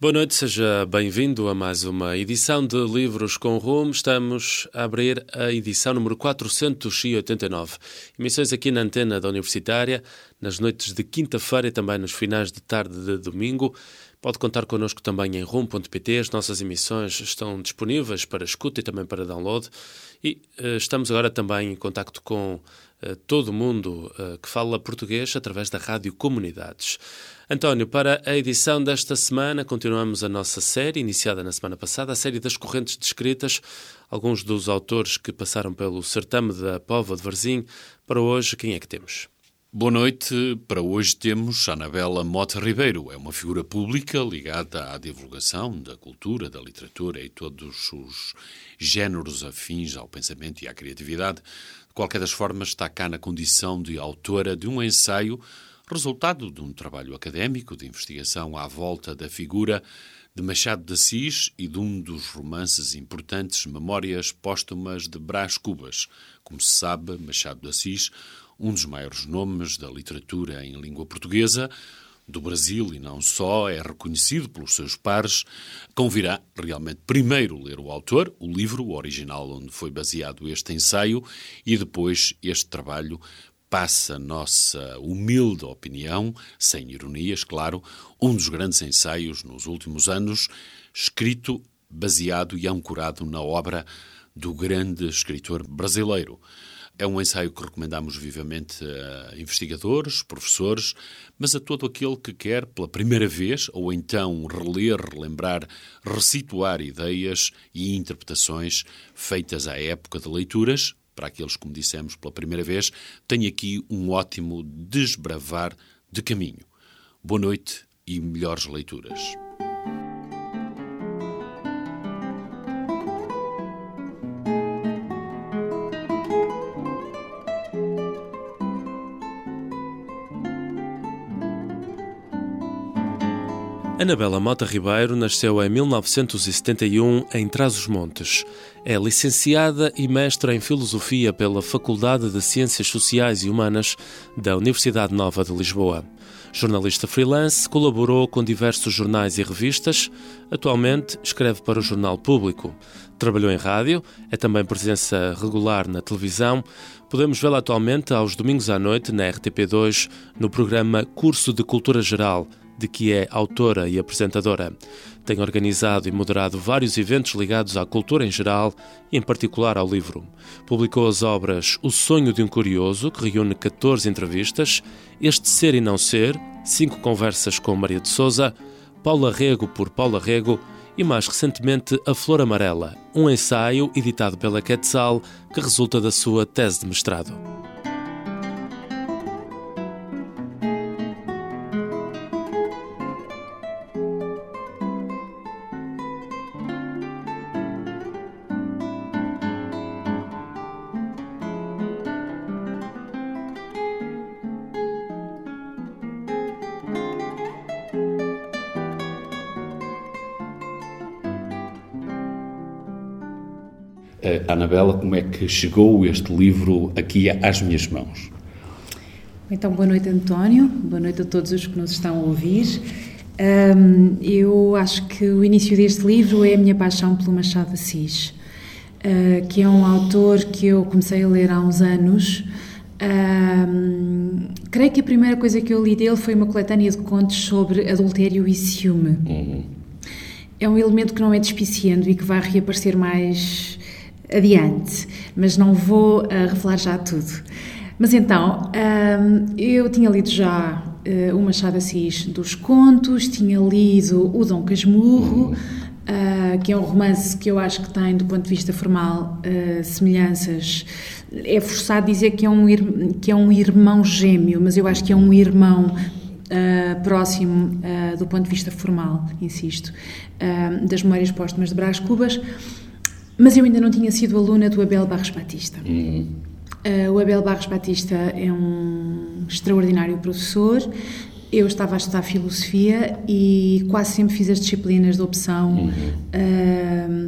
Boa noite, seja bem-vindo a mais uma edição de Livros com Rumo. Estamos a abrir a edição número 489. Emissões aqui na antena da Universitária, nas noites de quinta-feira e também nos finais de tarde de domingo. Pode contar connosco também em rumo.pt. As nossas emissões estão disponíveis para escuta e também para download. E estamos agora também em contacto com todo o mundo que fala português através da Rádio Comunidades. António, para a edição desta semana, continuamos a nossa série, iniciada na semana passada, a série das correntes descritas, alguns dos autores que passaram pelo certame da Póvoa de Varzim. Para hoje, quem é que temos? Boa noite. Para hoje temos Anabela Mota Ribeiro. É uma figura pública ligada à divulgação da cultura, da literatura e todos os géneros afins ao pensamento e à criatividade. De qualquer das formas, está cá na condição de autora de um ensaio resultado de um trabalho académico de investigação à volta da figura de Machado de Assis e de um dos romances importantes Memórias Póstumas de Brás Cubas. Como se sabe, Machado de Assis, um dos maiores nomes da literatura em língua portuguesa, do Brasil e não só, é reconhecido pelos seus pares. Convirá realmente primeiro ler o autor, o livro, o original onde foi baseado este ensaio, e depois este trabalho passa a nossa humilde opinião, sem ironias, claro, um dos grandes ensaios nos últimos anos, escrito, baseado e ancorado na obra do grande escritor brasileiro. É um ensaio que recomendamos vivamente a investigadores, professores, mas a todo aquele que quer, pela primeira vez, ou então reler, relembrar, ressituar ideias e interpretações feitas à época de leituras. Para aqueles, como dissemos, pela primeira vez, tenho aqui um ótimo desbravar de caminho. Boa noite e melhores leituras. Anabela Mota Ribeiro nasceu em 1971 em Trás-os-Montes. É licenciada e mestra em Filosofia pela Faculdade de Ciências Sociais e Humanas da Universidade Nova de Lisboa. Jornalista freelance, colaborou com diversos jornais e revistas. Atualmente escreve para o Jornal Público. Trabalhou em rádio, é também presença regular na televisão. Podemos vê-la atualmente aos domingos à noite na RTP2 no programa Curso de Cultura Geral, de que é autora e apresentadora. Tem organizado e moderado vários eventos ligados à cultura em geral e em particular ao livro. Publicou as obras O Sonho de um Curioso, que reúne 14 entrevistas, Este Ser e Não Ser, 5 conversas com Maria de Sousa, Paula Rego por Paula Rego e mais recentemente A Flor Amarela, um ensaio editado pela Quetzal que resulta da sua tese de mestrado. Anabela, como é que chegou este livro aqui às minhas mãos? Então, boa noite, António. Boa noite a todos os que nos estão a ouvir. Eu acho que o início deste livro é a minha paixão pelo Machado de Assis, que é um autor que eu comecei a ler há uns anos. Creio que a primeira coisa que eu li dele foi uma coletânea de contos sobre adultério e ciúme. É um elemento que não é despiciando e que vai reaparecer mais adiante, mas não vou revelar já tudo. Mas então, eu tinha lido já o Machado de Assis dos contos, tinha lido o Dom Casmurro, que é um romance que eu acho que tem, do ponto de vista formal, semelhanças. É forçado dizer que é um irmão gêmeo, mas eu acho que é um irmão próximo do ponto de vista formal, insisto, das Memórias Póstumas de Brás Cubas. Mas eu ainda não tinha sido aluna do Abel Barros Batista. O Abel Barros Batista é um extraordinário professor. Eu estava a estudar Filosofia e quase sempre fiz as disciplinas de opção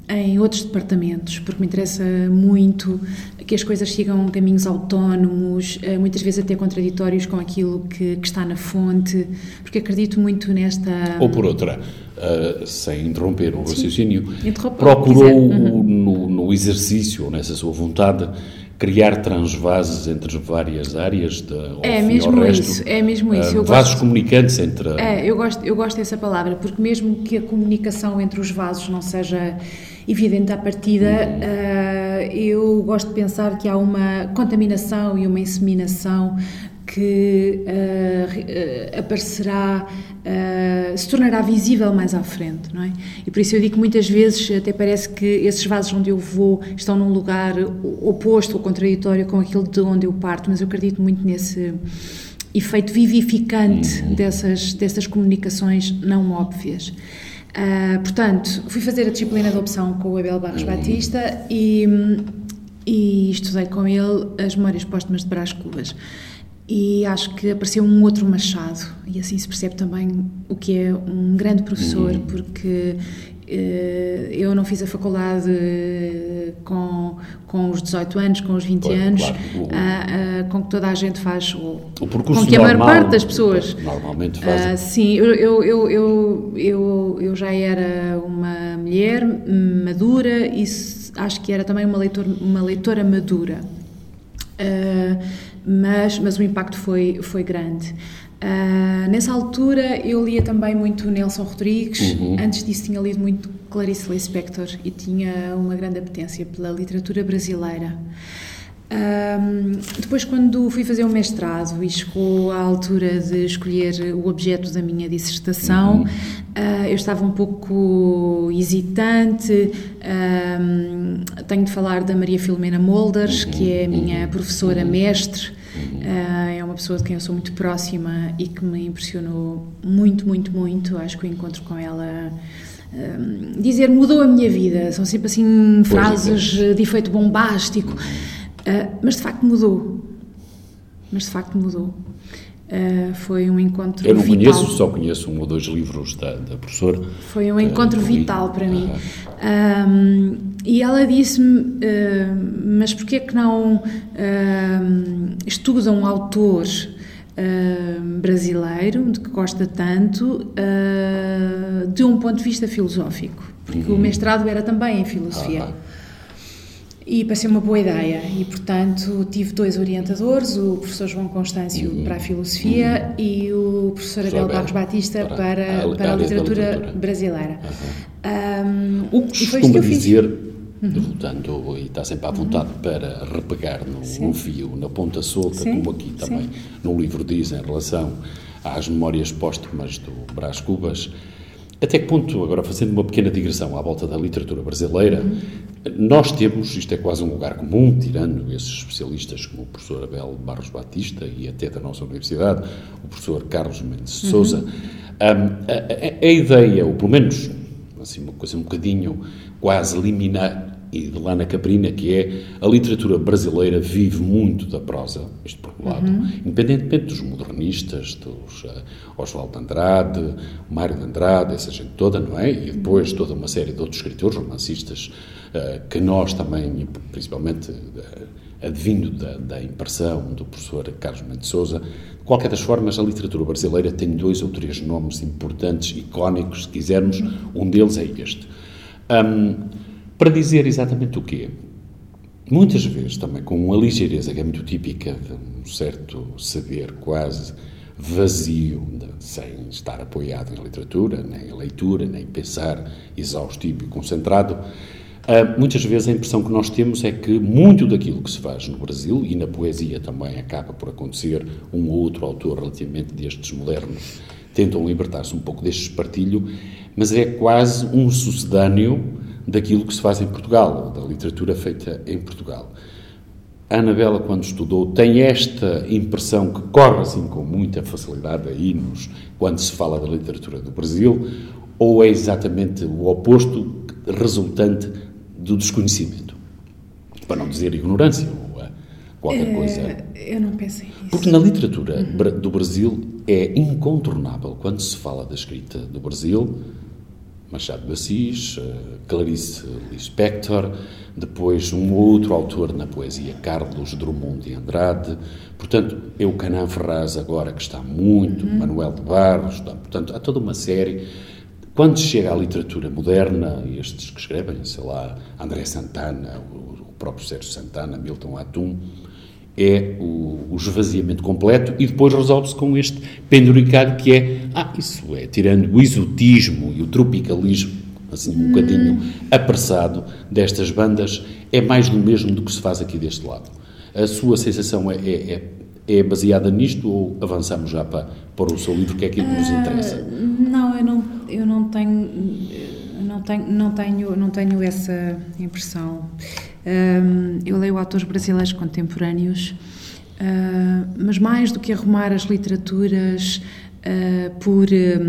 em outros departamentos, porque me interessa muito que as coisas sigam caminhos autónomos, muitas vezes até contraditórios com aquilo que está na fonte, porque acredito muito nesta... Ou por outra, sem interromper o raciocínio, procurou no exercício, ou nessa sua vontade, criar transvases entre várias áreas é mesmo isso. Vasos comunicantes entre... Eu gosto dessa palavra, porque mesmo que a comunicação entre os vasos não seja evidente à partida, eu gosto de pensar que há uma contaminação e uma inseminação que aparecerá, se tornará visível mais à frente, não é? E por isso eu digo que muitas vezes até parece que esses vasos onde eu vou estão num lugar oposto ou contraditório com aquilo de onde eu parto, mas eu acredito muito nesse efeito vivificante dessas comunicações não óbvias. Portanto, fui fazer a disciplina de opção com o Abel Barros Batista e estudei com ele as Memórias Póstumas de Brás Cubas. E acho que apareceu um outro Machado, e assim se percebe também o que é um grande professor, porque eu não fiz a faculdade com os 18 anos, com os 20 anos, claro, com que toda a gente faz, o percurso com que a maior parte das pessoas normalmente faz. Sim, eu já era uma mulher madura e acho que era também uma leitora madura. Mas o impacto foi grande. Nessa altura eu lia também muito Nelson Rodrigues, antes disso tinha lido muito Clarice Lispector e tinha uma grande apetência pela literatura brasileira. Depois, quando fui fazer o mestrado e chegou à altura de escolher o objeto da minha dissertação, eu estava um pouco hesitante. Tenho de falar da Maria Filomena Molders, que é a minha professora mestre. É uma pessoa de quem eu sou muito próxima e que me impressionou muito, muito, muito. Acho que o encontro com ela... dizer mudou a minha vida, são sempre assim frases de efeito bombástico, mas de facto mudou. Foi um encontro vital. Eu não conheço, só conheço um ou dois livros da professora. Foi um encontro vital para mim. E ela disse-me, mas porquê é que não estudam um autor brasileiro, de que gosta tanto, de um ponto de vista filosófico? Porque o mestrado era também em filosofia. E pareceu uma boa ideia e, portanto, tive dois orientadores, o professor João Constâncio para a filosofia e o professor Abel Barros Batista para a literatura brasileira. O que costuma dizer, voltando, e está sempre à vontade para repegar no fio, na ponta solta, como aqui também no livro diz em relação às Memórias Póstumas do Brás Cubas, até que ponto, agora fazendo uma pequena digressão à volta da literatura brasileira, nós temos, isto é quase um lugar comum, tirando esses especialistas como o professor Abel Barros Batista e até da nossa universidade, o professor Carlos Mendes de Sousa, a ideia, ou pelo menos assim, uma coisa um bocadinho quase liminar e de Lana Caprina, que é a literatura brasileira vive muito da prosa, isto por um lado, independentemente dos modernistas, dos Oswaldo de Andrade, Mário de Andrade, essa gente toda, não é? E depois toda uma série de outros escritores, romancistas, que nós também, principalmente advindo da impressão do professor Carlos Mendes de Sousa. De qualquer das formas, a literatura brasileira tem 2 ou 3 nomes importantes, icónicos, se quisermos, um deles é este. Para dizer exatamente o quê? Muitas vezes, também com uma ligeireza que é muito típica de um certo saber quase vazio, sem estar apoiado em literatura, nem em leitura, nem em pensar exaustivo e concentrado, muitas vezes a impressão que nós temos é que muito daquilo que se faz no Brasil, e na poesia também acaba por acontecer, um ou outro autor relativamente destes modernos tentam libertar-se um pouco deste espartilho, mas é quase um sucedâneo daquilo que se faz em Portugal, ou da literatura feita em Portugal. A Anabela, quando estudou, tem esta impressão que corre assim com muita facilidade aí quando se fala da literatura do Brasil, ou é exatamente o oposto, resultante do desconhecimento? Para não dizer ignorância ou qualquer coisa. Eu não pensei nisso. Porque na literatura do Brasil é incontornável, quando se fala da escrita do Brasil, Machado de Assis, Clarice Lispector, depois um outro autor na poesia, Carlos Drummond de Andrade, portanto, Eucanã Ferraz agora, que está muito, Manuel de Barros, portanto, há toda uma série. Quando chega à literatura moderna, estes que escrevem, sei lá, André Santana, o próprio Sérgio Santana, Milton Atum, é o esvaziamento completo e depois resolve-se com este penduricalho que é, isso é, tirando o exotismo e o tropicalismo, assim um bocadinho apressado destas bandas, é mais do mesmo do que se faz aqui deste lado. A sua sensação é baseada nisto ou avançamos já para o seu livro, que é aquilo que nos interessa? Não, eu não tenho essa impressão. Eu leio autores brasileiros contemporâneos, mas mais do que arrumar as literaturas por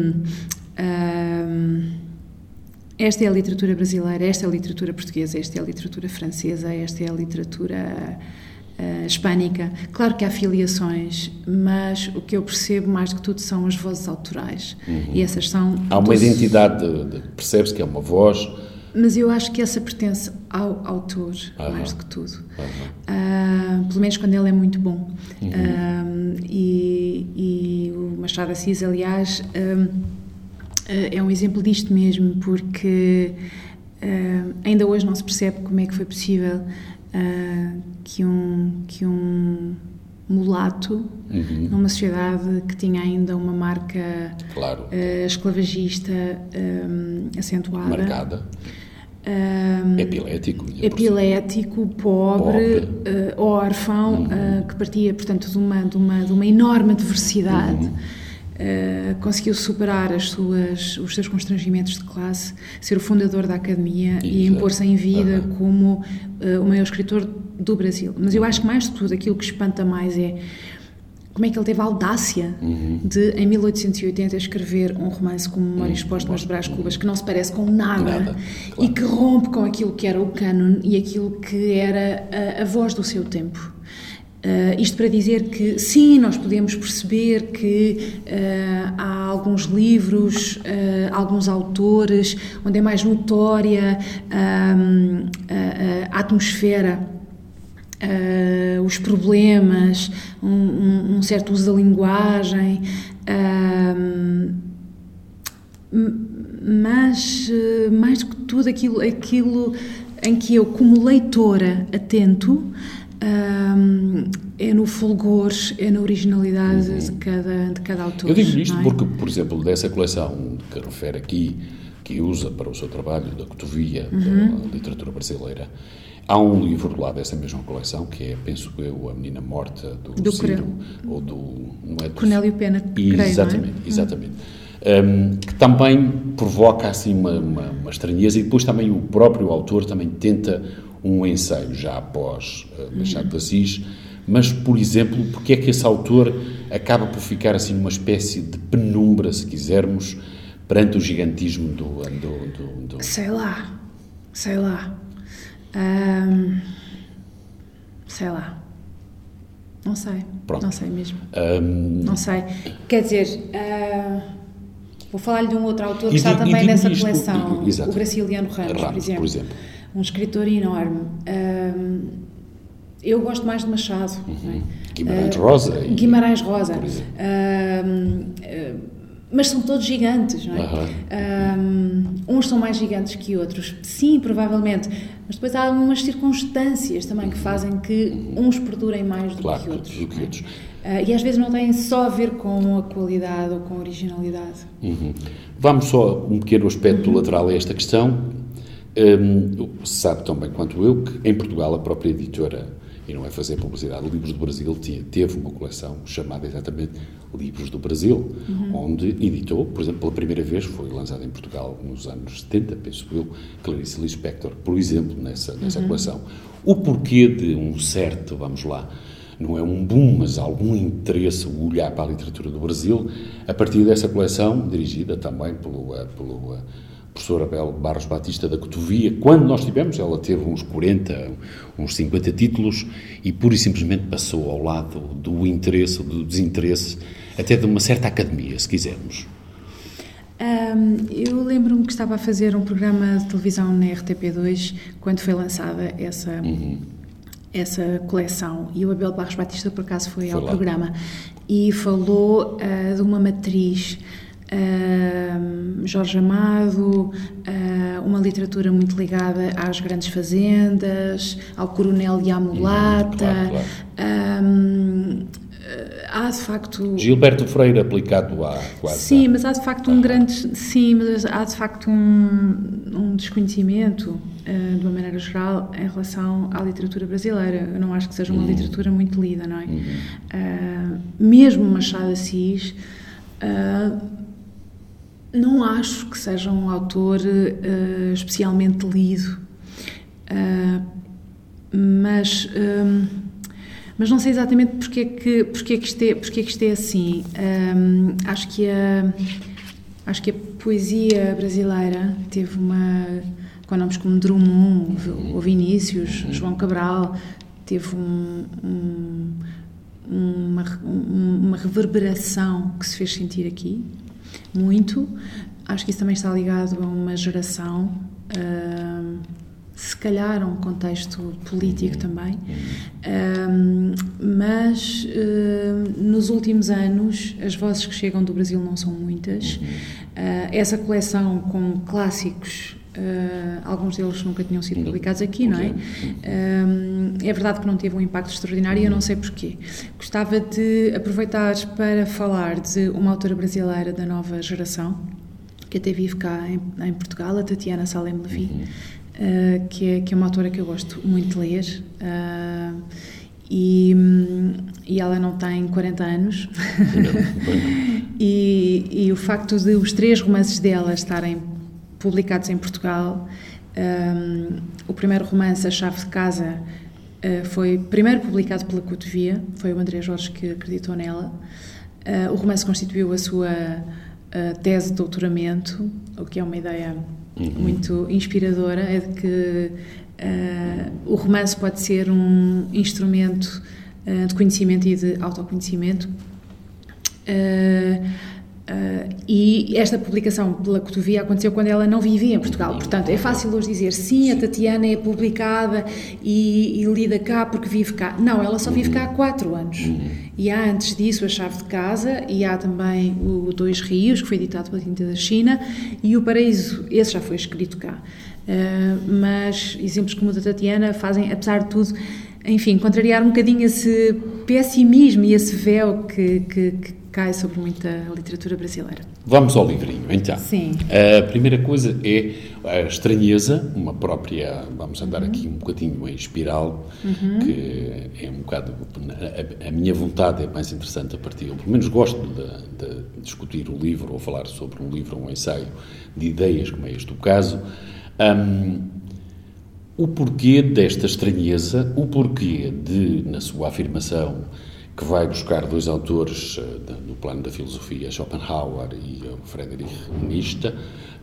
esta é a literatura brasileira, esta é a literatura portuguesa, esta é a literatura francesa, esta é a literatura hispânica. Claro que há filiações, mas o que eu percebo mais do que tudo são as vozes autorais. E essas são... Há uma identidade, percebe-se que é uma voz... Mas eu acho que essa pertence ao autor, mais do que tudo. Pelo menos quando ele é muito bom. E o Machado de Assis, aliás, é um exemplo disto mesmo, porque ainda hoje não se percebe como é que foi possível que um mulato, numa sociedade que tinha ainda uma marca esclavagista acentuada, marcada, epilético, pobre. Órfão, que partia, portanto, de uma enorme diversidade. Conseguiu superar os seus constrangimentos de classe, ser o fundador da Academia e impor-se em vida como o maior escritor do Brasil. Mas eu acho que mais de tudo aquilo que espanta mais é como é que ele teve a audácia de, em 1880, escrever um romance como Memórias Póstumas de Brás Cubas, que não se parece com nada. E que rompe com aquilo que era o cânon e aquilo que era a voz do seu tempo. Isto para dizer que, sim, nós podemos perceber que há alguns livros, alguns autores, onde é mais notória a atmosfera, os problemas, um certo uso da linguagem, mas, mais do que tudo, aquilo em que eu, como leitora, atento, é no fulgor, é na originalidade de cada autor. Eu digo isto porque, por exemplo, dessa coleção que refere aqui, que usa para o seu trabalho da cotovia da literatura brasileira, há um livro lá dessa mesma coleção, que é, penso eu, A Menina Morta, do Ciro, ou não é do Cornélio Pena, exatamente, exatamente. Que também provoca assim uma estranheza, e depois também o próprio autor também tenta um ensaio já após Machado de Assis, mas, por exemplo, porque é que esse autor acaba por ficar assim numa espécie de penumbra, se quisermos, perante o gigantismo do... Sei lá. Não sei. Pronto. Não sei mesmo. Não sei. Quer dizer, vou falar-lhe de um outro autor que está também nessa coleção, o Graciliano Ramos, por exemplo. Um escritor enorme. Eu gosto mais de Machado. Guimarães Rosa. Guimarães Rosa. Mas são todos gigantes, não é? Uns são mais gigantes que outros. Sim, provavelmente. Mas depois há algumas circunstâncias também que fazem que uns perdurem mais do que outros. E às vezes não têm só a ver com a qualidade ou com a originalidade. Vamos só um pequeno aspecto lateral a esta questão. Sabe tão bem quanto eu que em Portugal a própria editora, e não é fazer publicidade, Livros do Brasil teve uma coleção chamada exatamente Livros do Brasil, onde editou, por exemplo, pela primeira vez, foi lançada em Portugal nos anos 70, penso eu, Clarice Lispector, por exemplo, nessa coleção. O porquê de um certo, vamos lá, não é um boom, mas algum interesse, o olhar para a literatura do Brasil, a partir dessa coleção, dirigida também pelo professor Abel Barros Batista da Cotovia. Quando nós tivemos, ela teve uns 40, uns 50 títulos e pura e simplesmente passou ao lado do interesse, do desinteresse, até de uma certa academia, se quisermos. Eu lembro-me que estava a fazer um programa de televisão na RTP2 quando foi lançada essa coleção, e o Abel Barros Batista por acaso foi ao programa e falou de uma matriz, Jorge Amado, uma literatura muito ligada às grandes fazendas, ao coronel e à mulata. Há de facto... Gilberto Freire aplicado à quase... Sim, mas há de facto um desconhecimento, de uma maneira geral, em relação à literatura brasileira. Eu não acho que seja uma literatura muito lida, não é? Mesmo Machado de Assis, não acho que seja um autor especialmente lido, mas não sei exatamente porque é que isto é assim. Acho que a poesia brasileira teve com nomes como Drummond ou Vinícius, João Cabral, teve uma reverberação que se fez sentir aqui, muito. Acho que isso também está ligado a uma geração, se calhar a um contexto político também, mas nos últimos anos as vozes que chegam do Brasil não são muitas. Essa coleção com clássicos, alguns deles nunca tinham sido publicados aqui, não é? É verdade que não teve um impacto extraordinário e eu não sei porquê. Gostava de aproveitar para falar de uma autora brasileira da nova geração, que até vive cá em Portugal, a Tatiana Salem Levi, que é uma autora que eu gosto muito de ler, e ela não tem 40 anos. E o facto de os 3 romances dela estarem publicados em Portugal, o primeiro romance, A Chave de Casa, foi primeiro publicado pela Cotovia, foi o André Jorge que acreditou nela. O romance constituiu a sua tese de doutoramento, o que é uma ideia muito inspiradora, é de que o romance pode ser um instrumento de conhecimento e de autoconhecimento. E esta publicação pela Cotovia aconteceu quando ela não vivia em Portugal. Portanto, é fácil hoje dizer, sim, a Tatiana é publicada e lida cá porque vive cá. Não, ela só vive cá há 4 anos. E há antes disso A Chave de Casa, e há também o Dois Rios, que foi editado pela Tinta da China, e O Paraíso, esse já foi escrito cá. Mas exemplos como o da Tatiana fazem, apesar de tudo, enfim, contrariar um bocadinho esse pessimismo e esse véu que cai sobre muita literatura brasileira. Vamos ao livrinho, então. Sim. A primeira coisa é a estranheza, uma própria, vamos andar aqui um bocadinho em espiral, que é um bocado, a minha vontade é mais interessante a partir, eu pelo menos gosto de discutir o livro, ou falar sobre um livro ou um ensaio de ideias, como é este o caso. O porquê desta estranheza, o porquê de, na sua afirmação, que vai buscar 2 autores no plano da filosofia, Schopenhauer e Friedrich Nietzsche,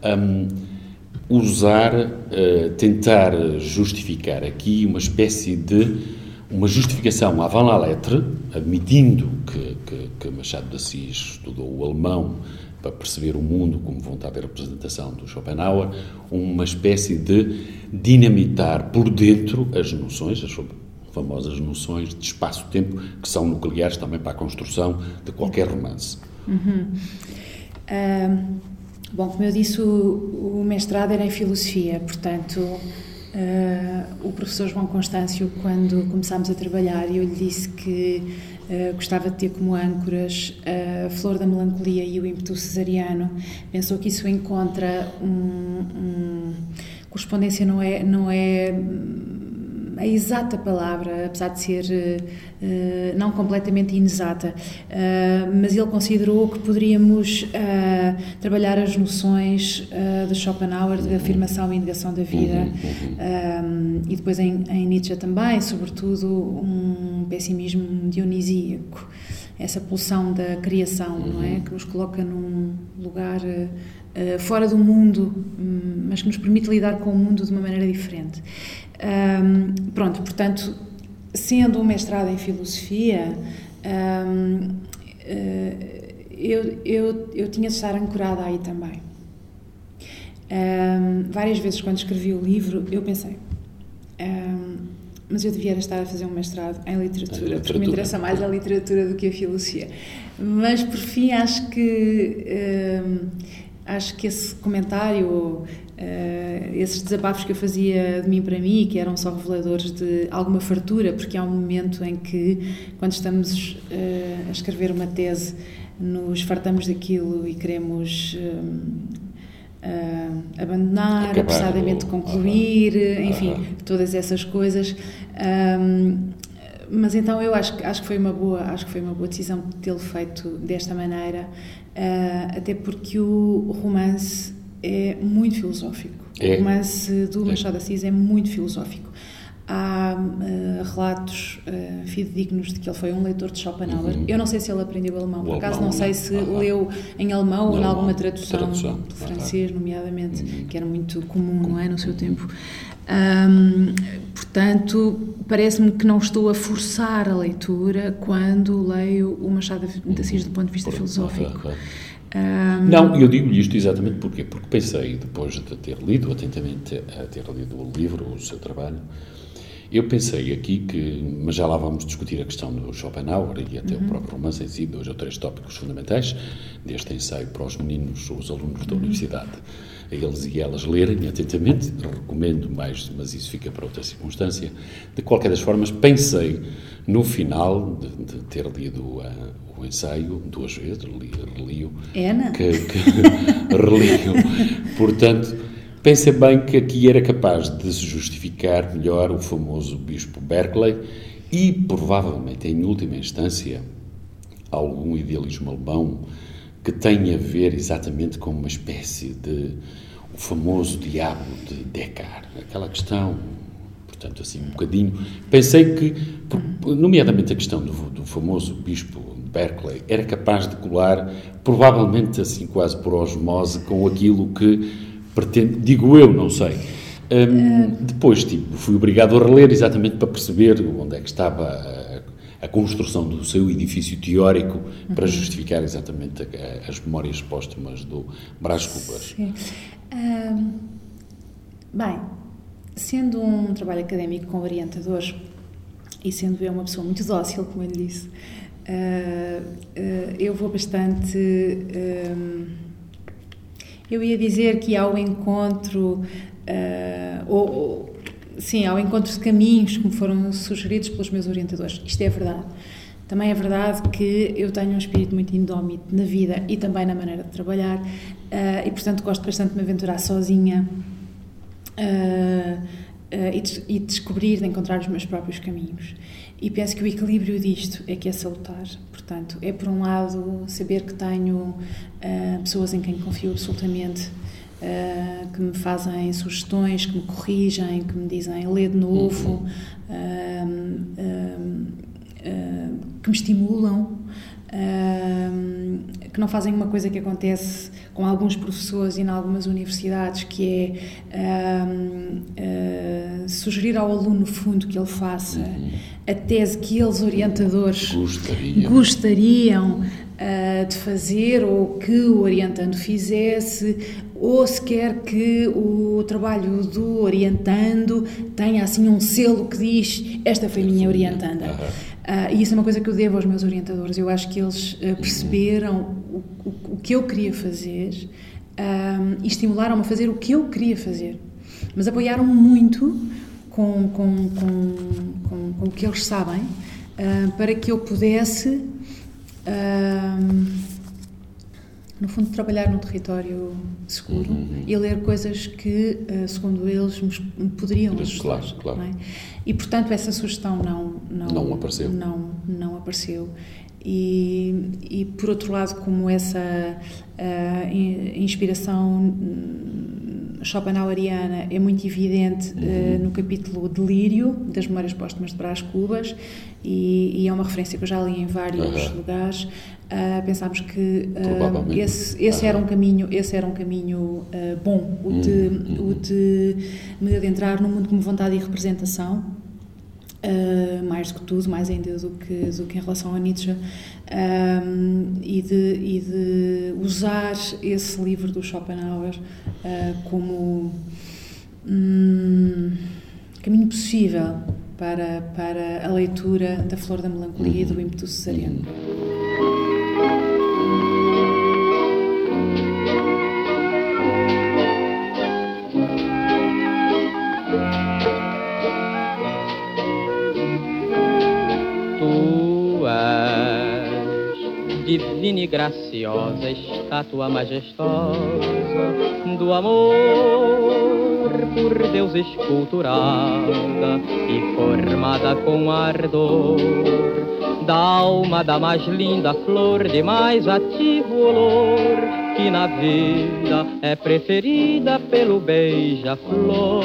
tentar justificar aqui uma espécie de uma justificação avant la lettre, admitindo que Machado de Assis estudou o alemão para perceber o mundo como vontade e representação do Schopenhauer, uma espécie de dinamitar por dentro as noções, as famosas noções de espaço-tempo, que são nucleares também para a construção de qualquer romance. Bom, como eu disse, o mestrado era em filosofia, portanto, o professor João Constâncio, quando começámos a trabalhar, eu lhe disse que gostava de ter como âncoras a Flor da Melancolia e o ímpeto cesariano. Pensou que isso encontra correspondência, não é a exata palavra, apesar de ser não completamente inexata, mas ele considerou que poderíamos trabalhar as noções de Schopenhauer, de afirmação e negação da vida, e depois em Nietzsche também, sobretudo um pessimismo dionisíaco, essa pulsão da criação, não é? Que nos coloca num lugar fora do mundo, mas que nos permite lidar com o mundo de uma maneira diferente. Pronto, portanto, sendo um mestrado em filosofia, eu tinha de estar ancorada aí também. várias vezes quando escrevi o livro, eu pensei, mas eu devia estar a fazer um mestrado em literatura, porque me interessa mais a literatura do que a filosofia. Mas, por fim, acho que esse comentário, esses desabafos que eu fazia de mim para mim, que eram só reveladores de alguma fartura, porque há um momento em que, quando estamos a escrever uma tese, nos fartamos daquilo e queremos abandonar, apressadamente concluir, enfim, todas essas coisas. Mas então eu acho que foi uma boa decisão tê-lo feito desta maneira, até porque o romance é muito filosófico. O romance do Machado de Assis é muito filosófico. Há relatos fidedignos de que ele foi um leitor de Schopenhauer. Eu não sei se ele aprendeu alemão, por acaso não sei se leu em alemão ou em alguma tradução do francês, nomeadamente, que era muito comum, não é, no seu tempo. Portanto, parece-me que não estou a forçar a leitura quando leio o Machado de Assis do ponto de vista filosófico. Não, eu digo-lhe isto exatamente porque pensei, depois de ter lido atentamente, ter lido o livro, o seu trabalho, eu pensei aqui mas já lá vamos discutir a questão do Schopenhauer e até o próprio romance em si, 2 ou 3 tópicos fundamentais deste ensaio para os meninos, os alunos da universidade, a eles e elas lerem atentamente, recomendo mais, mas isso fica para outra circunstância. De qualquer das formas, pensei no final de ter lido o ensaio 2 vezes, reli-o, reli-o, portanto, pensei bem que aqui era capaz de se justificar melhor o famoso bispo Berkeley e, provavelmente, em última instância, algum idealismo alemão que tem a ver exatamente com uma espécie de o famoso diabo de Descartes, aquela questão, portanto, assim, um bocadinho. Pensei que, nomeadamente a questão do famoso bispo Berkeley, era capaz de colar, provavelmente, assim, quase por osmose, com aquilo que pretende, digo eu, não sei. Depois, fui obrigado a reler exatamente para perceber onde é que estava a construção do seu edifício teórico para justificar exatamente as memórias póstumas do Brás Cubas. Bem, sendo um trabalho académico com orientadores e sendo eu uma pessoa muito dócil, como eu lhe disse, eu vou bastante... eu ia dizer que ao encontro, ao encontro de caminhos que me foram sugeridos pelos meus orientadores. Isto é verdade. Também é verdade que eu tenho um espírito muito indómito na vida e também na maneira de trabalhar, e portanto gosto bastante de me aventurar sozinha e descobrir, de encontrar os meus próprios caminhos. E penso que o equilíbrio disto é que é salutar. Portanto, é por um lado saber que tenho pessoas em quem confio absolutamente, que me fazem sugestões, que me corrigem, que me dizem lê de novo, que me estimulam, que não fazem uma coisa que acontece com alguns professores e em algumas universidades, que é sugerir ao aluno, no fundo, que ele faça a tese que eles, orientadores, gostariam de fazer, ou que o orientando fizesse, ou sequer que o trabalho do orientando tenha assim um selo que diz: esta foi minha orientanda. E isso é uma coisa que eu devo aos meus orientadores. Eu acho que eles perceberam o que eu queria fazer e estimularam-me a fazer o que eu queria fazer, mas apoiaram-me muito com o que eles sabem, para que eu pudesse no fundo trabalhar num território seguro e ler coisas que, segundo eles, me poderiam ajudar. Claro. Não é? E portanto essa sugestão não apareceu. Não apareceu. E por outro lado, como essa inspiração schopenhaueriana é muito evidente no capítulo Delírio, das Memórias Póstumas de Brás Cubas, e é uma referência que eu já li em vários lugares, pensámos que esse era um caminho bom, o de me adentrar num mundo como vontade e representação, mais do que tudo, mais ainda do que em relação a Nietzsche, e de usar esse livro do Schopenhauer como caminho possível para a leitura da Flor da Melancolia e do ímpeto cesariano. Divina e graciosa, estátua majestosa do amor, por Deus esculturada e formada com ardor, da alma da mais linda flor, de mais ativo olor, que na vida é preferida pelo beija-flor.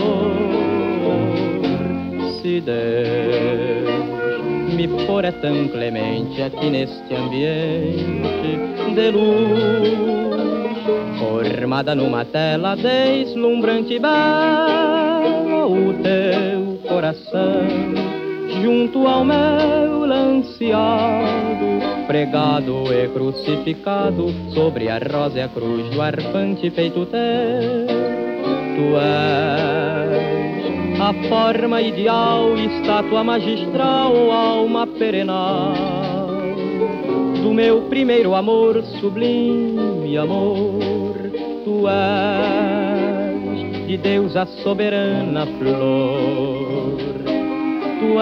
Se Deus me for é tão clemente aqui neste ambiente de luz, formada numa tela deslumbrante e bela, o teu coração junto ao meu lanceado, pregado e crucificado sobre a rósea cruz do arfante peito teu. Tu és a forma ideal, estátua magistral, alma perenal do meu primeiro amor, sublime amor. Tu és de Deus a soberana flor. Tu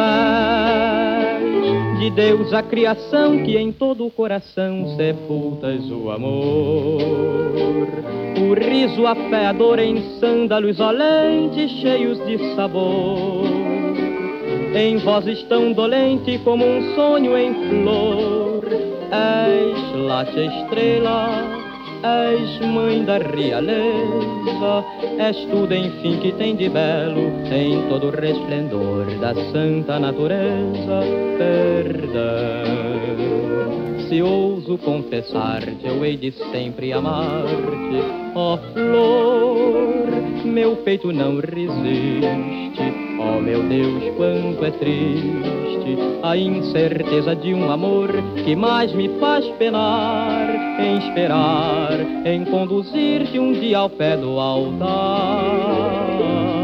és de Deus a criação, que em todo o coração sepultas o amor. O riso, a fé, a dor em sândalos olentes cheios de sabor, em vozes tão dolente como um sonho em flor. És late estrela, és mãe da realeza, és tudo enfim que tem de belo em todo o resplendor da santa natureza. Perdão, se ouso confessar-te, eu hei de sempre amar-te, ó flor, meu peito não resiste, ó meu Deus, quanto é triste a incerteza de um amor que mais me faz penar, em esperar, em conduzir-te um dia ao pé do altar,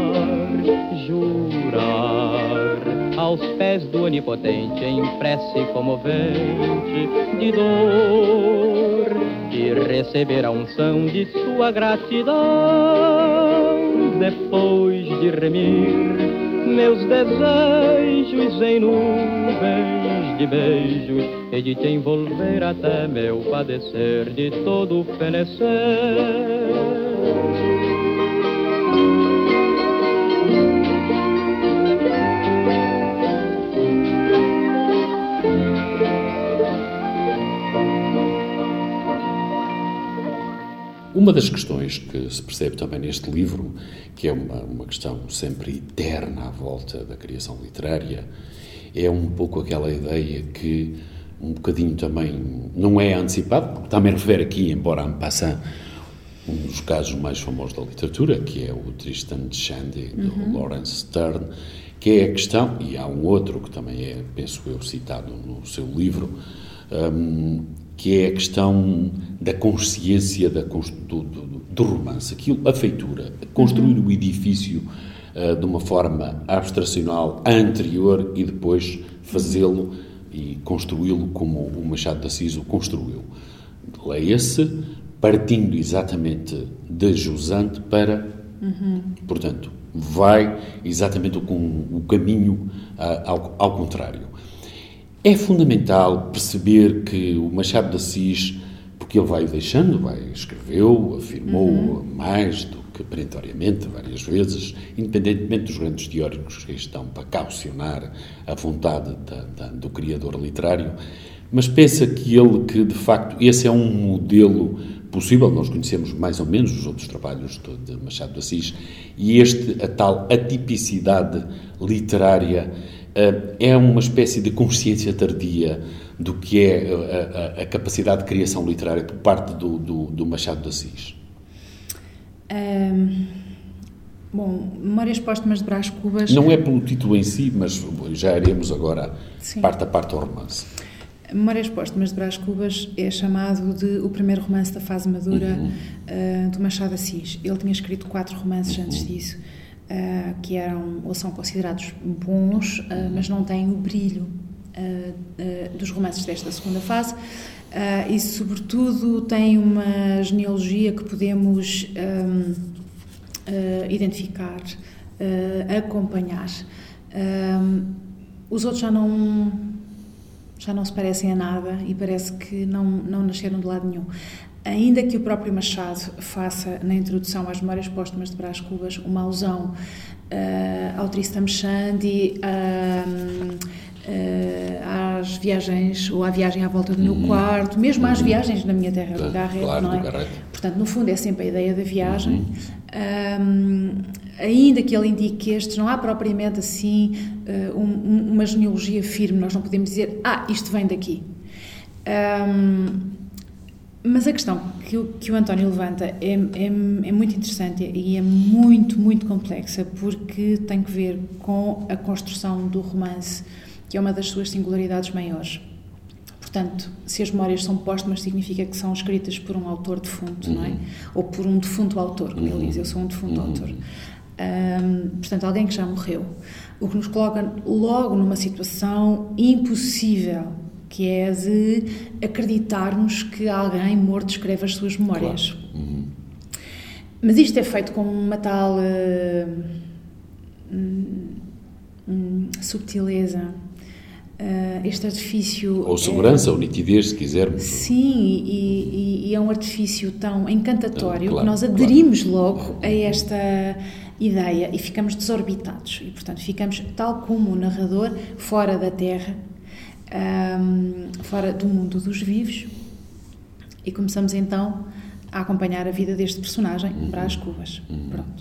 jurar aos pés do Onipotente em prece comovente de dor, e receber a unção de sua gratidão, depois de remir meus desejos em nuvens de beijos, e de te envolver até meu padecer de todo fenecer. Uma das questões que se percebe também neste livro, que é uma questão sempre eterna à volta da criação literária, é um pouco aquela ideia que um bocadinho também não é antecipado, porque também refere aqui, embora en passant, um dos casos mais famosos da literatura, que é o Tristan de Shandy, do Lawrence Stern, que é a questão, e há um outro que também é, penso eu, citado no seu livro, que é a questão da consciência do romance, aquilo, a feitura, construir o edifício de uma forma abstracional anterior e depois fazê-lo e construí-lo como o Machado de Assis o construiu. Leia-se partindo exatamente de jusante para, portanto, vai exatamente o caminho ao contrário. É fundamental perceber que o Machado de Assis, porque ele vai deixando, escreveu, afirmou mais do que perentoriamente, várias vezes, independentemente dos grandes teóricos que estão para caucionar a vontade do criador literário, mas pensa que de facto, esse é um modelo possível. Nós conhecemos mais ou menos os outros trabalhos de Machado de Assis, e a tal atipicidade literária é uma espécie de consciência tardia do que é a capacidade de criação literária por parte do Machado de Assis. Bom, Memórias Póstumas de Brás Cubas... Não é pelo título em si, mas já iremos agora Sim. parte a parte ao romance. Memórias Póstumas de Brás Cubas é chamado de o primeiro romance da fase madura do Machado de Assis. Ele tinha escrito 4 romances antes disso, que eram ou são considerados bons, mas não têm o brilho dos romances desta segunda fase, e sobretudo tem uma genealogia que podemos identificar, acompanhar. Os outros já não se parecem a nada e parece que não nasceram de lado nenhum. Ainda que o próprio Machado faça, na introdução às Memórias Póstumas de Brás Cubas, uma alusão ao Tristram Shandy, às viagens, ou à viagem à volta do meu quarto, mesmo às viagens na minha terra do Garrett, claro, não é? do Garrett. Portanto, no fundo, é sempre a ideia da viagem. Ainda que ele indique que estes, não há propriamente assim uma genealogia firme, nós não podemos dizer, isto vem daqui. Mas a questão que o António levanta é muito interessante e é muito, muito complexa, porque tem que ver com a construção do romance, que é uma das suas singularidades maiores. Portanto, se as memórias são póstumas, significa que são escritas por um autor defunto, não é? Ou por um defunto autor, como ele diz, eu sou um defunto autor. Portanto, alguém que já morreu. O que nos coloca logo numa situação impossível, que é de acreditarmos que alguém morto escreve as suas memórias. Claro. Mas isto é feito com uma tal subtileza, este artifício... Ou segurança, ou nitidez, se quisermos. Sim, e é um artifício tão encantatório, claro, que nós aderimos logo a esta ideia e ficamos desorbitados. E, portanto, ficamos, tal como o narrador, fora da Terra, fora do mundo dos vivos, e começamos então a acompanhar a vida deste personagem, Brás Cubas. Pronto.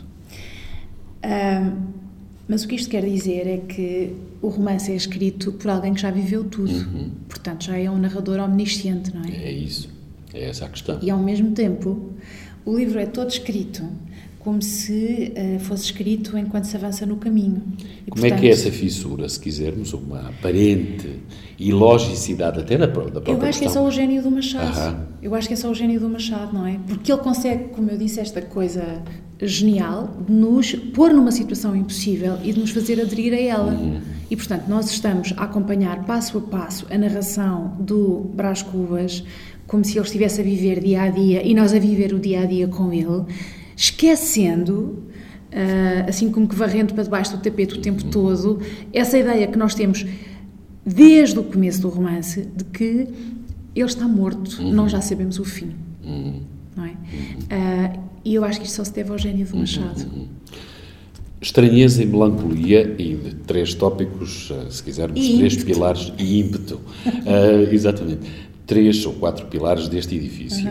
Mas o que isto quer dizer é que o romance é escrito por alguém que já viveu tudo. Portanto, já é um narrador omnisciente, não é? É isso. É essa a questão. E, ao mesmo tempo, o livro é todo escrito como se fosse escrito enquanto se avança no caminho. E, como é que é essa fissura, se quisermos, uma aparente ilogicidade até da própria questão? Eu acho que é só o gênio do Machado. Eu acho que é só o gênio do Machado, não é? Porque ele consegue, como eu disse, esta coisa genial de nos pôr numa situação impossível e de nos fazer aderir a ela. E, portanto, nós estamos a acompanhar passo a passo a narração do Brás Cubas, como se ele estivesse a viver dia a dia e nós a viver o dia a dia com ele, esquecendo, assim como que varrendo para debaixo do tapete o tempo todo, essa ideia que nós temos desde o começo do romance de que ele está morto, nós já sabemos o fim, não é? E eu acho que isto só se deve ao gênio do Machado. Estranheza e melancolia, e de 3 tópicos, se quisermos, E 3 ímpeto. pilares, e ímpeto. Exatamente. 3 ou 4 pilares deste edifício.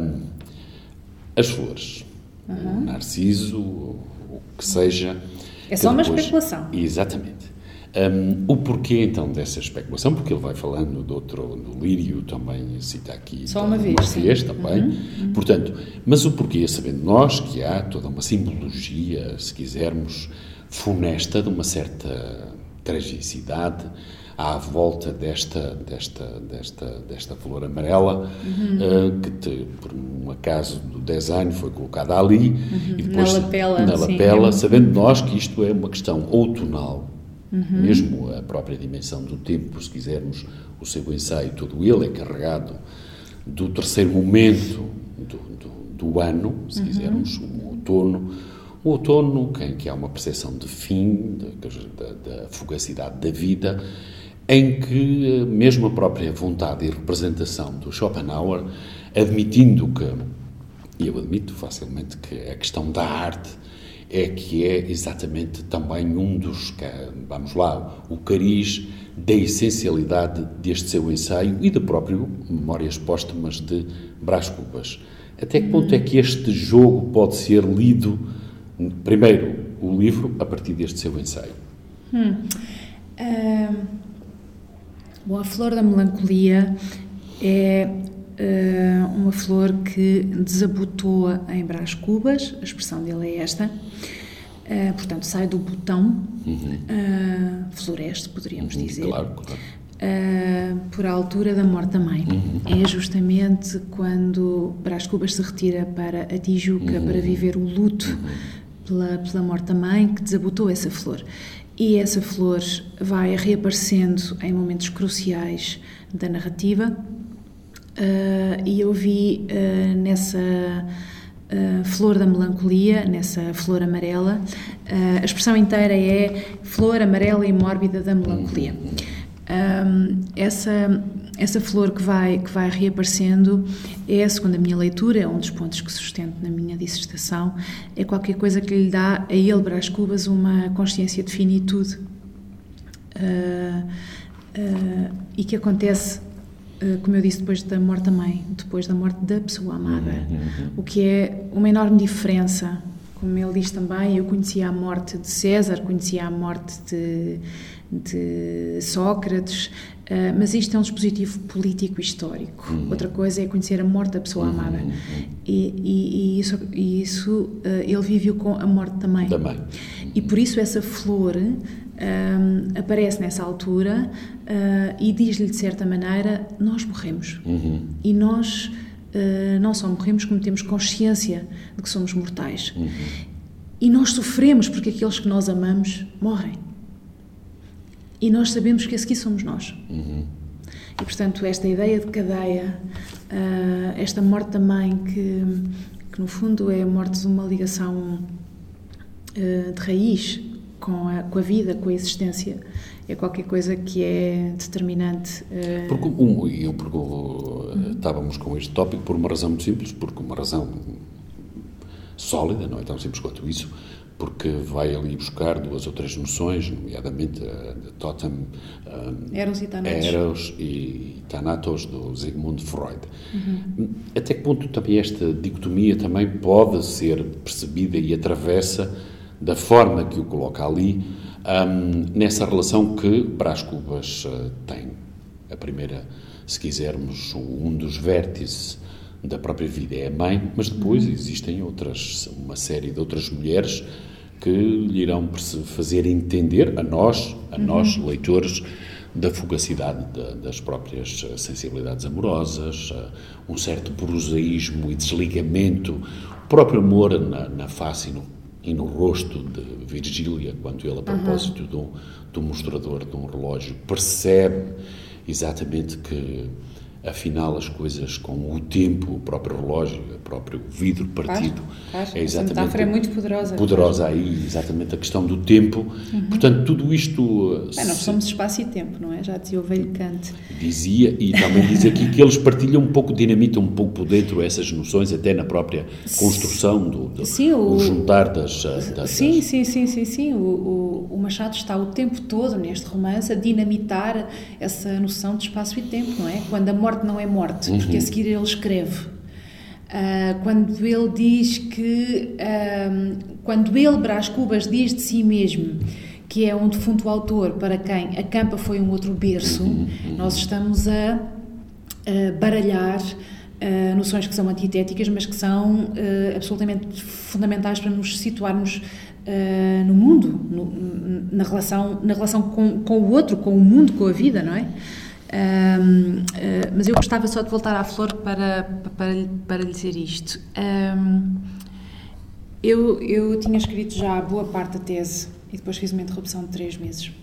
As flores, o narciso, o que seja. É só uma especulação. Exatamente. O porquê, então, dessa especulação, porque ele vai falando do lírio, também cita aqui. Só uma vez, sim. Também. Portanto, mas o porquê, sabendo nós que há toda uma simbologia, se quisermos, funesta, de uma certa tragicidade à volta desta flor amarela, que por um acaso do design foi colocada ali, e depois na lapela, sabendo nós que isto é uma questão outonal, mesmo a própria dimensão do tempo, se quisermos, o seu ensaio, todo ele é carregado do terceiro momento do ano, se quisermos, o outono, em que há uma percepção de fim, da fugacidade da vida, em que mesmo a própria vontade e representação do Schopenhauer, admitindo que, e eu admito facilmente que a questão da arte que é exatamente também um dos, vamos lá, o cariz da essencialidade deste seu ensaio e do próprio Memórias Póstumas de Brás Cubas. Até que ponto é que este jogo pode ser lido, primeiro, o livro, a partir deste seu ensaio? Bom, a flor da melancolia é uma flor que desabotoa em Brás Cubas, a expressão dele é esta, Portanto, sai do botão, floresce, poderíamos dizer. Claro. Por a altura da morte da mãe. É justamente quando Brás Cubas se retira para a Tijuca para viver o luto pela morte da mãe, que desabotou essa flor. E essa flor vai reaparecendo em momentos cruciais da narrativa, e eu vi nessa flor da melancolia, nessa flor amarela, a expressão inteira é flor amarela e mórbida da melancolia. Essa flor que vai reaparecendo é, segundo a minha leitura, é um dos pontos que sustento na minha dissertação, é qualquer coisa que lhe dá a ele, Brás Cubas, uma consciência de finitude, e que acontece, como eu disse, depois da morte da mãe, depois da morte da pessoa amada, o que é uma enorme diferença. Como ele diz também, eu conhecia a morte de César, conhecia a morte de Sócrates, mas isto é um dispositivo político histórico. Outra coisa é conhecer a morte da pessoa amada. E isso ele viveu com a morte da mãe. E por isso essa flor aparece nessa altura e diz-lhe, de certa maneira, nós morremos. E nós não só morremos, como temos consciência de que somos mortais. E nós sofremos porque aqueles que nós amamos morrem. E nós sabemos que a seguir somos nós. E, portanto, esta ideia de cadeia, esta morte da mãe, que no fundo é a morte de uma ligação de raiz com a vida, com a existência, é qualquer coisa que é determinante. Estávamos com este tópico por uma razão muito simples, porque uma razão sólida, não é tão simples quanto isso, porque vai ali buscar duas ou três noções, nomeadamente a Totem, Eros e Thanatos, do Sigmund Freud. Até que ponto também esta dicotomia também pode ser percebida e atravessa da forma que o coloca ali, nessa relação que Brás Cubas tem? A primeira, se quisermos, um dos vértices da própria vida é a mãe, mas depois existem uma série de outras mulheres que lhe irão fazer entender a nós leitores, da fugacidade das próprias sensibilidades amorosas, um certo prosaísmo e desligamento, o próprio amor na face e no rosto de Virgília, quando ele, a propósito do mostrador de um relógio, percebe exatamente que, afinal, as coisas com o tempo, o próprio relógio, o próprio vidro partido, claro. É exatamente... Essa metáfora é muito poderosa. Poderosa aí, exatamente a questão do tempo. Portanto, tudo isto... Nós somos espaço e tempo, não é? Já dizia o velho Kant. Dizia, e também diz aqui que eles partilham um pouco, dinamitam um pouco por dentro essas noções, até na própria construção o juntar das... Sim. O Machado está o tempo todo neste romance a dinamitar essa noção de espaço e tempo, não é? Quando a morte não é morte, porque a seguir ele escreve. Quando ele diz que... quando ele, Brás Cubas, diz de si mesmo que é um defunto autor para quem a campa foi um outro berço, nós estamos a baralhar noções que são antitéticas, mas que são absolutamente fundamentais para nos situarmos no mundo, na relação com o outro, com o mundo, com a vida, não é? Mas eu gostava só de voltar à flor para lhe dizer isto. Eu tinha escrito já boa parte da tese e depois fiz uma interrupção de 3 meses.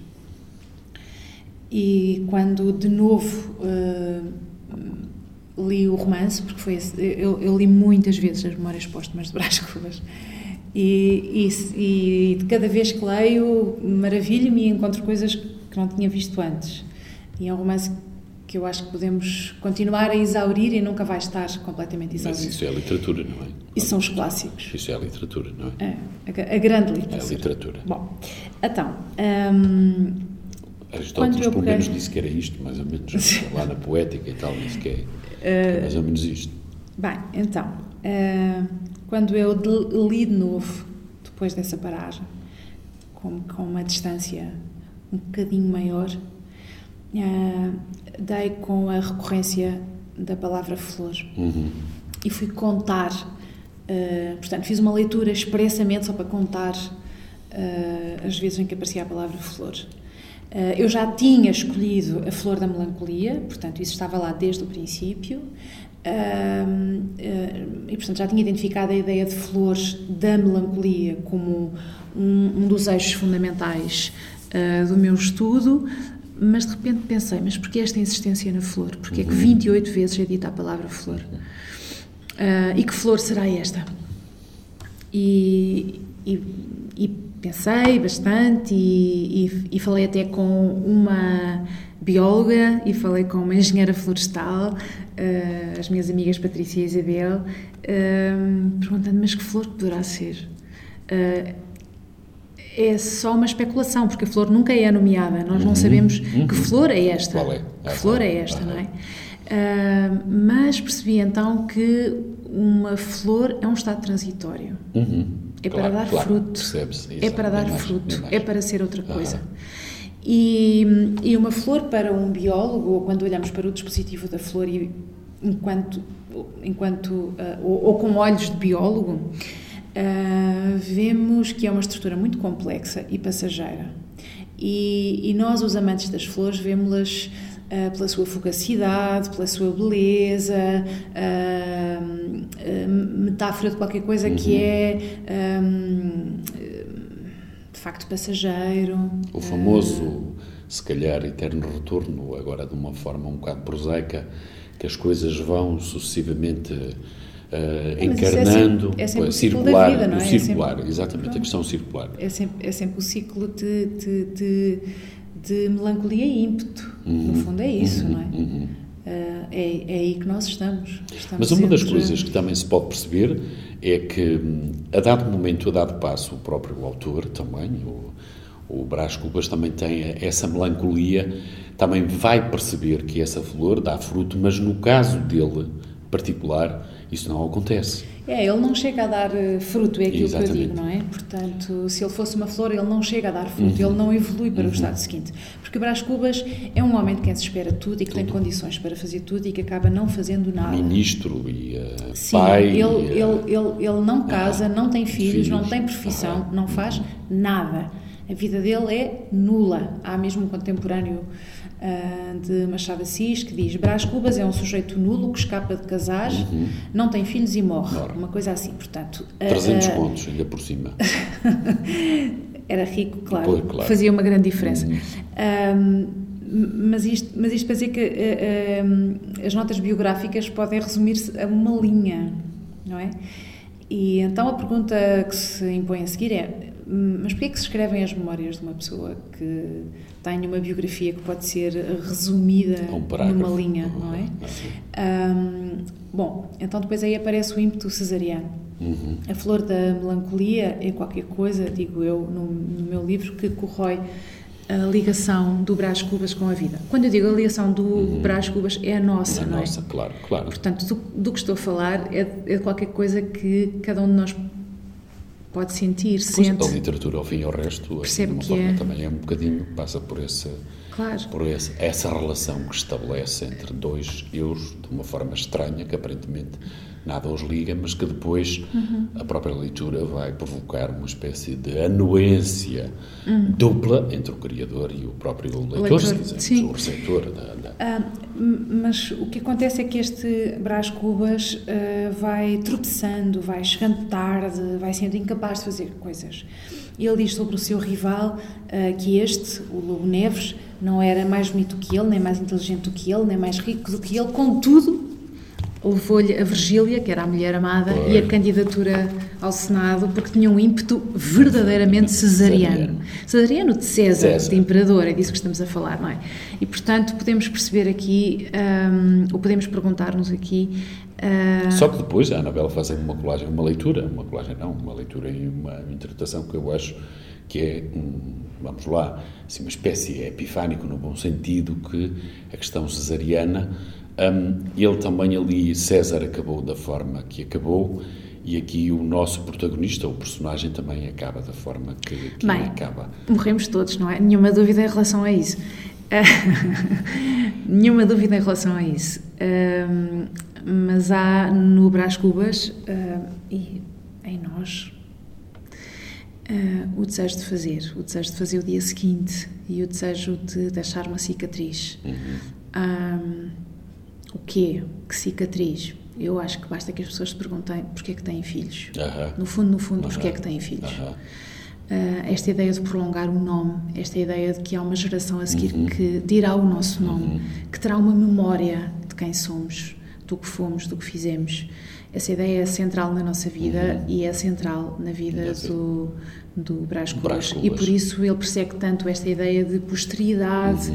E quando de novo li o romance, porque eu li muitas vezes as Memórias Póstumas de Brás Cubas, e de cada vez que leio maravilho-me e encontro coisas que não tinha visto antes. E é um romance que eu acho que podemos continuar a exaurir e nunca vai estar completamente exaurido. Mas isso é literatura, não é? Isso são os clássicos. Isso é a literatura, não é? A grande literatura. É a literatura. Bom, então... Aristóteles, pelo menos, disse que era isto, mais ou menos. Lá na Poética e tal, disse que é mais ou menos isto. Bem, então, quando eu li de novo, depois dessa paragem, com uma distância um bocadinho maior, dei com a recorrência da palavra flor e fui contar, portanto fiz uma leitura expressamente só para contar as vezes em que aparecia a palavra flor. Eu já tinha escolhido a flor da melancolia, portanto, isso estava lá desde o princípio, e, portanto, já tinha identificado a ideia de flores da melancolia como um dos eixos fundamentais do meu estudo, mas de repente pensei, mas porquê esta insistência na flor? Porquê é que 28 vezes é dita a palavra flor? E que flor será esta? E pensei bastante e falei até com uma bióloga e falei com uma engenheira florestal, as minhas amigas Patrícia e Isabel, perguntando, mas que flor que poderá ser? É só uma especulação, porque a flor nunca é nomeada, nós não sabemos que flor é esta, que flor é esta, não é? Mas percebi então que uma flor é um estado transitório. É para dar fruto, é para dar fruto, é para ser outra coisa. E uma flor para um biólogo, ou quando olhamos para o dispositivo da flor ou com olhos de biólogo, vemos que é uma estrutura muito complexa e passageira. E nós, os amantes das flores, vemos-las pela sua fugacidade, pela sua beleza, metáfora de qualquer coisa que é de facto passageiro. O famoso, se calhar, eterno retorno, agora de uma forma um bocado prosaica, que as coisas vão sucessivamente encarnando, é sempre o ciclo circular, da vida, não é? Circular, sempre, exatamente, pronto, a questão circular. É sempre o ciclo de melancolia e ímpeto, no fundo é isso, não é? É aí que nós estamos. Mas uma das coisas que também se pode perceber é que, a dado momento, a dado passo, o próprio autor também, o Brás Cubas também tem essa melancolia, também vai perceber que essa flor dá fruto, mas no caso dele particular, isso não acontece. Ele não chega a dar fruto, é aquilo Exatamente. que eu digo, não é? Portanto, se ele fosse uma flor, ele não chega a dar fruto, ele não evolui para o estado seguinte. Porque Brás Cubas é um homem de quem se espera tudo e que tem condições para fazer tudo e que acaba não fazendo nada. Ministro e Sim, pai. Ele não casa, não tem filhos, não tem profissão, não faz nada. A vida dele é nula. Há mesmo um contemporâneo de Machado de Assis que diz: Brás Cubas é um sujeito nulo que escapa de casar, não tem filhos e morre. Uma coisa assim, portanto... 300 contos, ainda por cima. Era rico, claro. Pois, claro. Fazia uma grande diferença. Mas isto para dizer que as notas biográficas podem resumir-se a uma linha, não é? E então a pergunta que se impõe a seguir é: mas porquê é que se escrevem as memórias de uma pessoa que tem uma biografia que pode ser resumida numa linha, não é? Bom, então depois aí aparece o ímpeto cesariano. A flor da melancolia é qualquer coisa, digo eu, no meu livro, que corrói a ligação do Brás Cubas com a vida. Quando eu digo a ligação do Brás Cubas, é a nossa, não é? Nossa, claro. Portanto, do que estou a falar é de qualquer coisa que cada um de nós pode sentir, sente. A literatura, ao fim e ao resto, percebe de uma que forma é. Também é um bocadinho, passa por essa relação que estabelece entre dois eus, de uma forma estranha, que aparentemente nada os liga, mas que depois a própria leitura vai provocar uma espécie de anuência dupla entre o criador e o próprio leitor, se quisermos, o receptor. Mas o que acontece é que este Brás Cubas vai tropeçando, vai chegando tarde, vai sendo incapaz de fazer coisas. Ele diz sobre o seu rival que o Lobo Neves, não era mais bonito que ele, nem mais inteligente do que ele, nem mais rico do que ele, contudo, levou-lhe a Virgília, que era a mulher amada, e a candidatura ao Senado, porque tinha um ímpeto verdadeiramente cesariano. Cesariano de César, de imperador, é disso que estamos a falar, não é? E, portanto, podemos perceber aqui, ou podemos perguntar-nos aqui... Só que depois a Anabela faz uma leitura e uma interpretação que eu acho que é, vamos lá, assim, uma espécie epifânico no bom sentido, que a questão cesariana, ele também ali, César acabou da forma que acabou, e aqui o nosso protagonista, o personagem, também acaba da forma que acaba. Morremos todos, não é? Nenhuma dúvida em relação a isso. Nenhuma dúvida em relação a isso. Mas há no Brás Cubas e em nós O desejo de fazer o dia seguinte e o desejo de deixar uma cicatriz. O quê? Que cicatriz? Eu acho que basta que as pessoas se perguntem porque é que têm filhos. No fundo, porque é que têm filhos. Esta ideia de prolongar o nome, esta ideia de que há uma geração a seguir que dirá o nosso nome, que terá uma memória de quem somos, do que fomos, do que fizemos. Essa ideia é central na nossa vida e é central na vida do Brás Cubas. E por isso ele persegue tanto esta ideia de posteridade,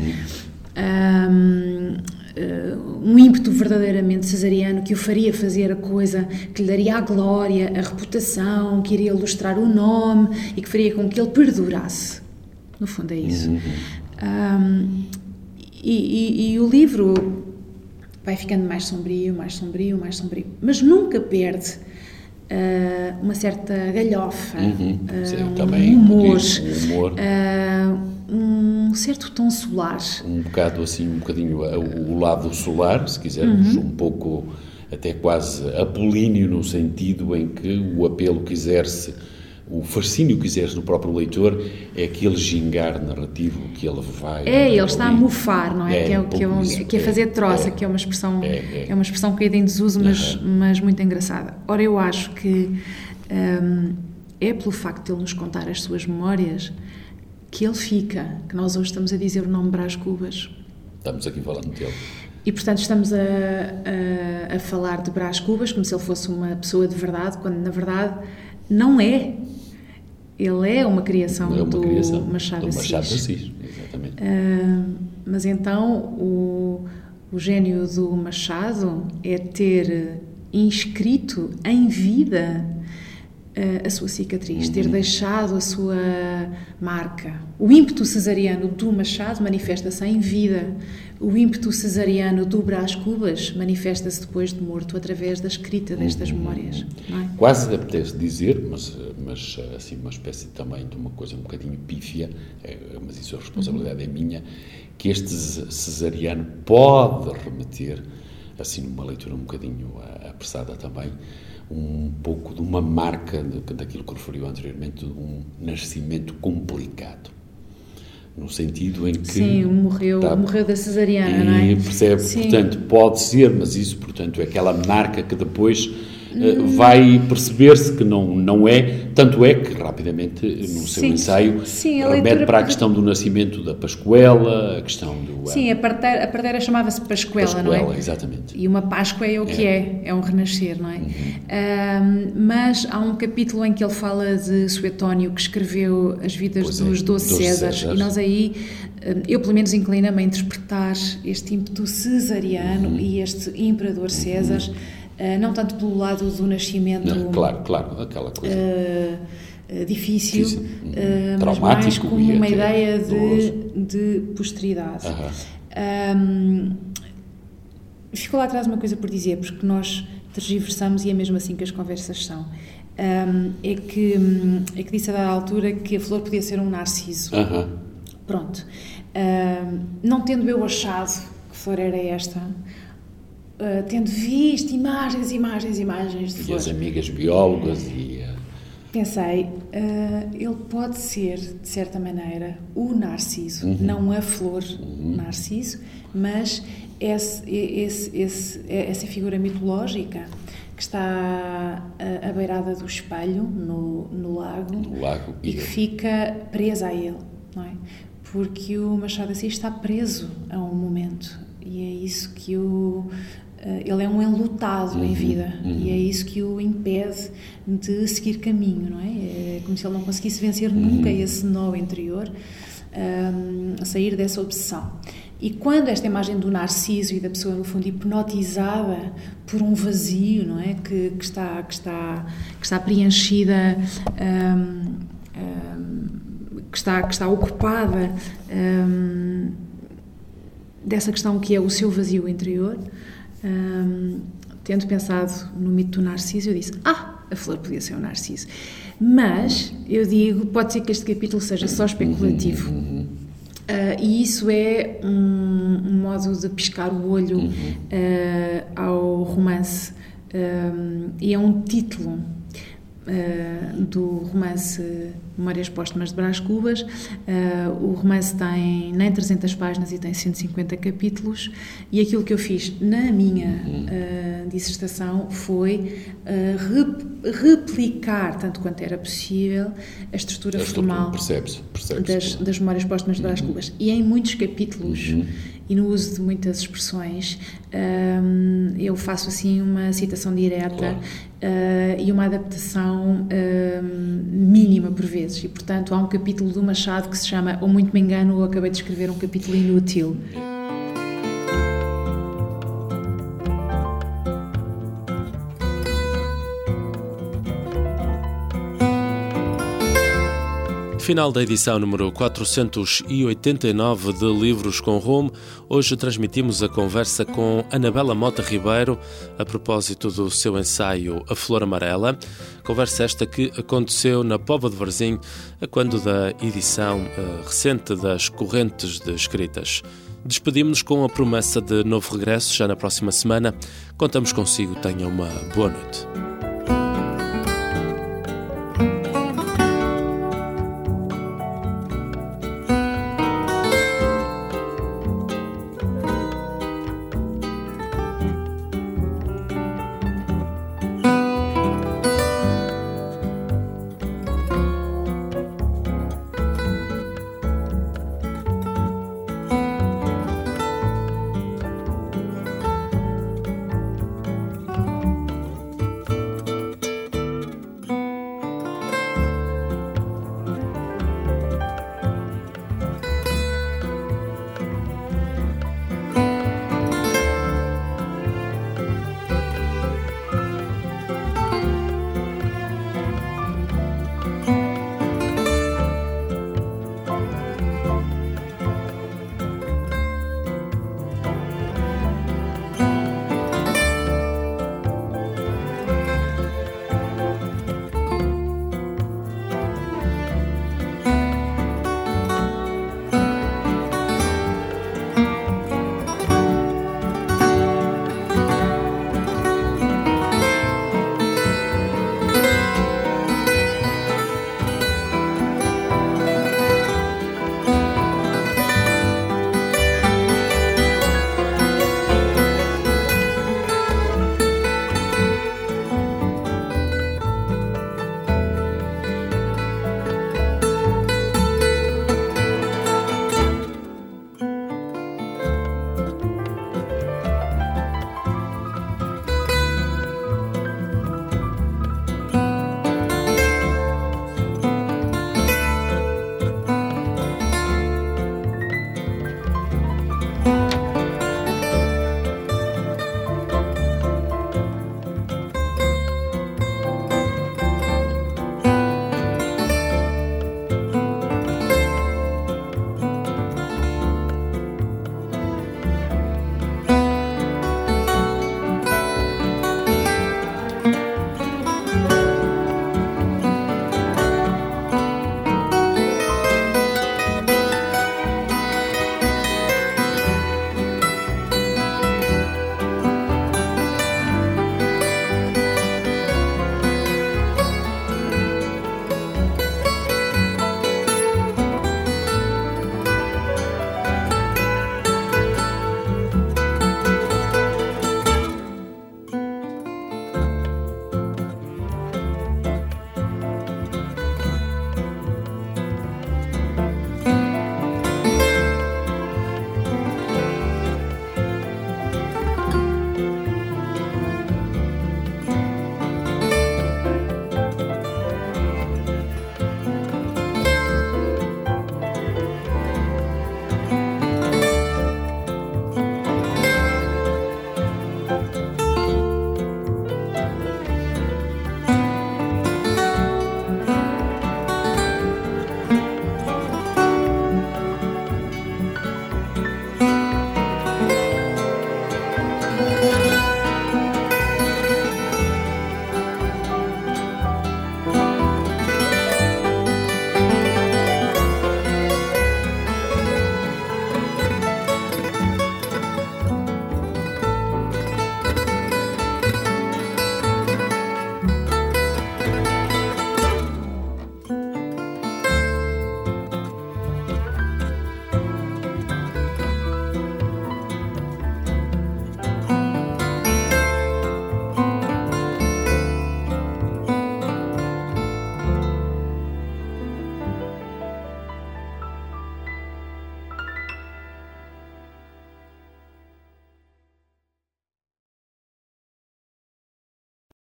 um ímpeto verdadeiramente cesariano que o faria fazer a coisa que lhe daria a glória, a reputação, que iria ilustrar o nome e que faria com que ele perdurasse. No fundo é isso. E o livro vai ficando mais sombrio, mas nunca perde uma certa galhofa, também, um humor, um certo tom solar. Um bocadinho o lado solar, se quisermos, um pouco até quase apolíneo, no sentido em que o apelo que exerce, o fascínio que exerce no próprio leitor é aquele gingar narrativo que ele vai... ele está a mofar, não é? Que é fazer troça, que é uma expressão caída em desuso, mas muito engraçada. Ora, eu acho que é pelo facto de ele nos contar as suas memórias que ele fica, que nós hoje estamos a dizer o nome Brás Cubas. Estamos aqui falando dele. E, portanto, estamos a falar de Brás Cubas como se ele fosse uma pessoa de verdade, quando, na verdade, não é. Ele é uma criação do Machado de Assis. Exatamente. Mas então o gênio do Machado é ter inscrito em vida a sua cicatriz, ter deixado a sua marca. O ímpeto cesariano do Machado manifesta-se em vida. O ímpeto cesariano do Brás Cubas manifesta-se depois de morto, através da escrita destas memórias. Não é? Quase apetece dizer, mas assim, uma espécie também de uma coisa um bocadinho pífia, mas isso a responsabilidade é minha, que este cesariano pode remeter, assim, numa leitura um bocadinho apressada também, um pouco de uma marca daquilo que referiu anteriormente, de um nascimento complicado. No sentido em que... Sim, morreu da cesariana, não é? Percebe? Sim. Portanto, pode ser, mas isso, portanto, é aquela marca que depois vai perceber-se que não é, tanto é que rapidamente no seu ensaio remete para a questão do nascimento da Pascuela, a questão do... Sim, a parteira chamava-se Pascuela, não é? Exatamente. E uma Páscoa é o que é um renascer, não é? Mas há um capítulo em que ele fala de Suetónio, que escreveu as vidas dos 12 Césares, e nós aí, eu pelo menos inclino-me a interpretar este ímpeto cesariano e este imperador César, não tanto pelo lado do nascimento, claro, aquela coisa difícil, mas mais como uma ideia de posteridade. Ficou lá atrás uma coisa por dizer, porque nós tergiversamos e é mesmo assim que as conversas são. É que disse a dada altura que a flor podia ser um narciso. Pronto. Não tendo eu achado que flor era esta, tendo visto imagens de flores. E as amigas biólogas pensei, ele pode ser, de certa maneira, o narciso, não a flor narciso, mas essa figura mitológica que está à beirada do espelho, no lago e que fica presa a ele, não é? Porque o Machado de Assis está preso a um momento, e é isso que ele é um enlutado em vida, e é isso que o impede de seguir caminho, não é? É como se ele não conseguisse vencer nunca esse nó interior, a sair dessa obsessão. E quando esta imagem do narciso e da pessoa, no fundo, hipnotizada por um vazio, não é? Que está preenchida, que está ocupada dessa questão que é o seu vazio interior, tendo pensado no mito do narciso, eu disse, a flor podia ser um narciso. Mas, eu digo, pode ser que este capítulo seja só especulativo. E isso é um modo de piscar o olho ao romance, e é um título do romance Memórias Póstumas de Brás Cubas. O romance tem nem 300 páginas e tem 150 capítulos, e aquilo que eu fiz na minha dissertação foi replicar, tanto quanto era possível, a estrutura formal das Memórias Póstumas de Brás Cubas. E em muitos capítulos, e no uso de muitas expressões, eu faço assim uma citação direta, e uma adaptação mínima por vezes, e portanto há um capítulo do Machado que se chama Ou Muito Me Engano ou Acabei de Escrever um Capítulo Inútil. Final da edição número 489 de Livros com Rumo. Hoje transmitimos a conversa com Anabela Mota Ribeiro a propósito do seu ensaio A Flor Amarela. Conversa esta que aconteceu na Póvoa de Varzim, a quando da edição recente das Correntes de Escritas. Despedimos-nos com a promessa de novo regresso já na próxima semana. Contamos consigo. Tenha uma boa noite.